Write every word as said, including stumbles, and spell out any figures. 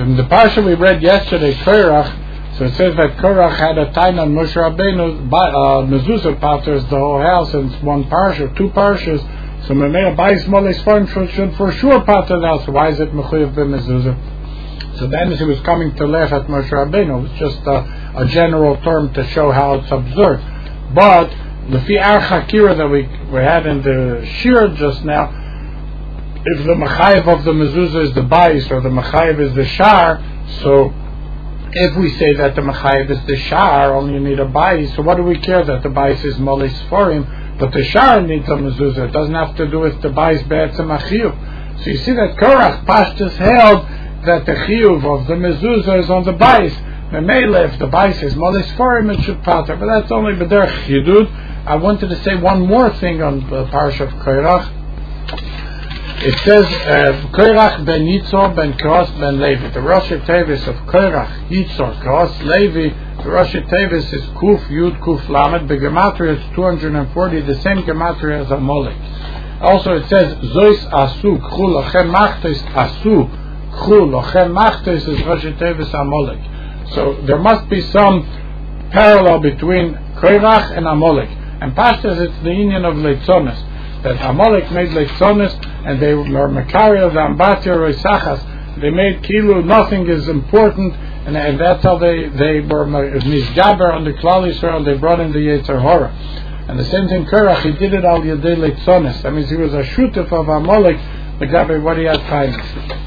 in the parsha we read yesterday, Korach, so it says that Korach had a time on Moshe Rabbeinu, uh, mezuzah paters the whole house, and it's one parsha, two parshas. So Memei Bayis Moles Forim should for sure pater the house. Why is it mechuyev b'mezuzah? So then he was coming to laugh at Moshe Rabbeinu. It's just a, a general term to show how it's observed. But the fi our chakira that we we had in the shir just now, if the mechayev of the mezuzah is the bayis or the mechayev is the shar, so if we say that the mechayev is the shar, only you need a bayis. So what do we care that the bayis is moles forim, but the shar needs a mezuzah? It doesn't have to do with the bayis be'etzem achiyuv. So you see that Korach Pashtus held that the chiyuv of the mezuzah is on the bayis. Memele, if the bayis is moles forim, it should pater. But that's only b'derech chidud. I wanted to say one more thing on the parsha of Korach. It says Korach ben Yitzor ben Kos ben Levi. The Rosh Tevis of Korach, Yitzor, Kos, Levi. The Rosh Tevis is Kuf Yud Kuf Lamed. The gematria is two hundred forty, the same gematria as Amalek. Also it says Zois Asu K'chu Lochem Machtes Asu K'chu Lochem Machtes is Rosh Tevis Amalek. So there must be some parallel between Korach and Amalek. And Pashtas, it's the union of Leitzonis, that Amalek made Leitzonis, and they were Makaria, the Ambatia, Roisachas. They made Kilu, nothing is important, and, and that's how they, they were Mizgaber on the Klal Yisrael, they brought in the Yetzer Hora. And the same thing, Korach, he did it al Yadei Leitzonis. That means he was a shutef of Amalek, Mizgaber, what he had kindness.